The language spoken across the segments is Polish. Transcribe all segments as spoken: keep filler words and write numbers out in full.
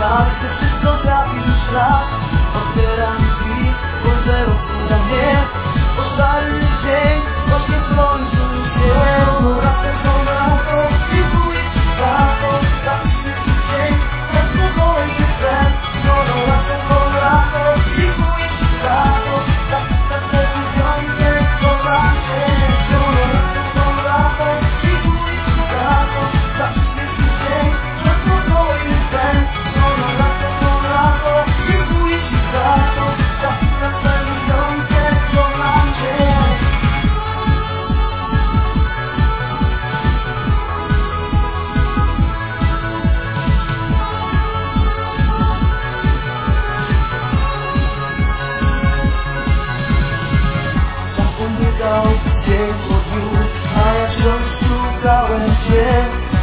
tak, że wszystko trafi w szlak. Otwieram drzwi, spojrzę na mnie, bo szary dzień właśnie w końcu jest. No razem to lato, dziękuję ci za to, za wszystki dzień, za spokojny sen. No razem to lato, dziękuję ci za to, za każde dziewiąte kolacje. No razem to lato, dziękuję ci za to, za wszystki dzień, za spokojny sen. No razem to lato, dziękuję ci za to, za każde dziewiąte kolacje. Ubiegał dzień po dniu, a ja wciąż szukałem Cię.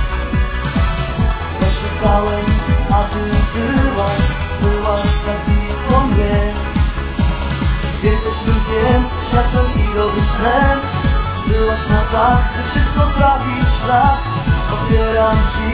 Ja szukałem, a Ty byłaś, byłaś tak blisko mnie. Jesteś ludziem, światłem i dobrym snem. Byłaś na tak, że wszystko trafi w szlak. Otwieram Ci